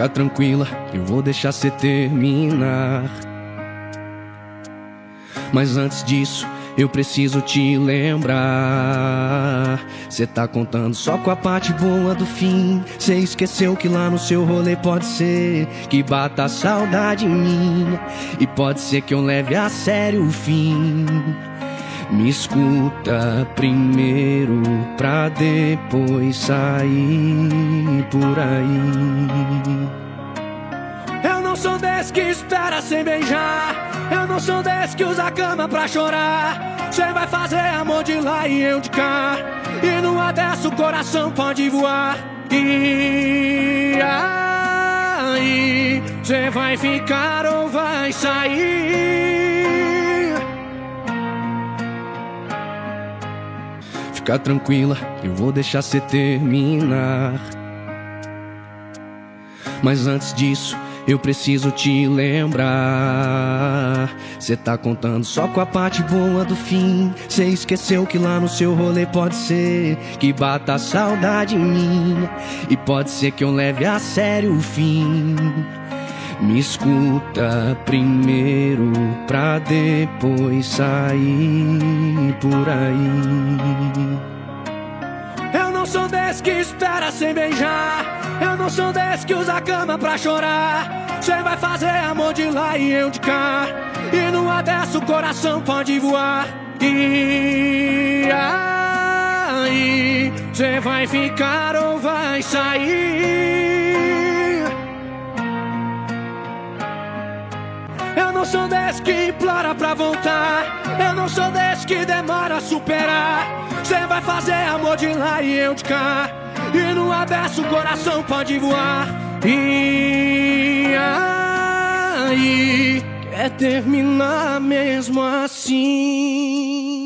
Fica tranquila, eu vou deixar cê terminar. Mas antes disso, eu preciso te lembrar. Cê tá contando só com a parte boa do fim. Cê esqueceu que lá no seu rolê pode ser que bata a saudade em mim, e pode ser que eu leve a sério o fim. Me escuta primeiro pra depois sair por aí. Eu não sou desse que espera sem beijar. Eu não sou desse que usa a cama pra chorar. Cê vai fazer amor de lá e eu de cá, e numa dessa o coração pode voar. E aí, cê vai ficar ou vai sair? Fica tranquila, eu vou deixar cê terminar. Mas antes disso, eu preciso te lembrar. Cê tá contando só com a parte boa do fim. Cê esqueceu que lá no seu rolê pode ser que bata a saudade em mim, e pode ser que eu leve a sério o fim. Me escuta primeiro pra depois sair por aí. Eu não sou desse que espera sem beijar. Eu não sou desse que usa a cama pra chorar. Cê vai fazer amor de lá e eu de cá, e numa dessa o coração pode voar. E aí, cê vai ficar ou vai sair? Eu não sou desse que implora pra voltar. Eu não sou desse que demora a superar. Cê vai fazer amor de lá e eu de cá, e numa dessa o coração pode voar. E aí, quer terminar mesmo assim?